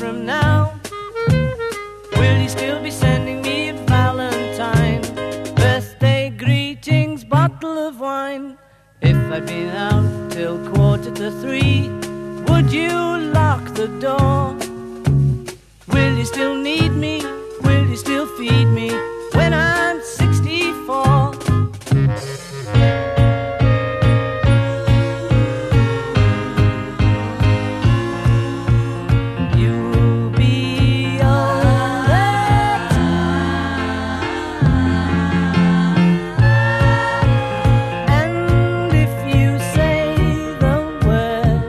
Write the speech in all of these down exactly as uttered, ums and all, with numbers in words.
from now, will you still be sending me a valentine? Birthday greetings, bottle of wine. If I'd been out till quarter to three, would you lock the door? Will you still need me? Will you still feed me when I'm sixty-four? You'll be alright, and if you say the word,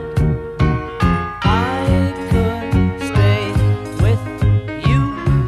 I could stay with you.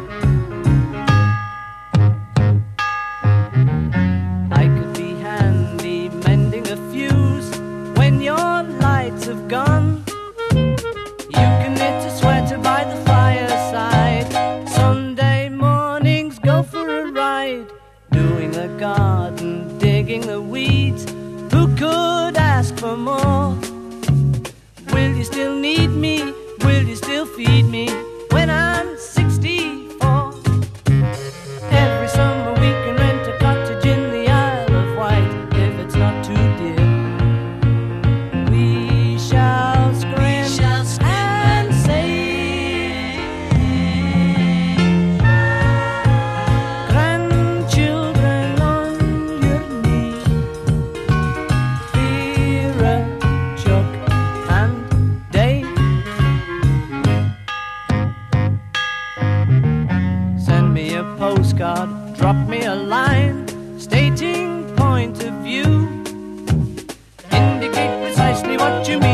I could be handy mending a fuse when your lights have gone. You can knit a sweater by the fireside. Sunday mornings go for a ride, doing the garden, digging the weeds. Who could ask for more? Will you still need me? Will you still feed me when I'm sixty-four? Every summer we can rent a cottage in the Isle of Wight, if it's not too dear. We shall scream, shall scream and say, grandchildren on your knee, Vera, Chuck and Dave. Send me a postcard, drop me a line, stating point of view. Indicate precisely what you mean.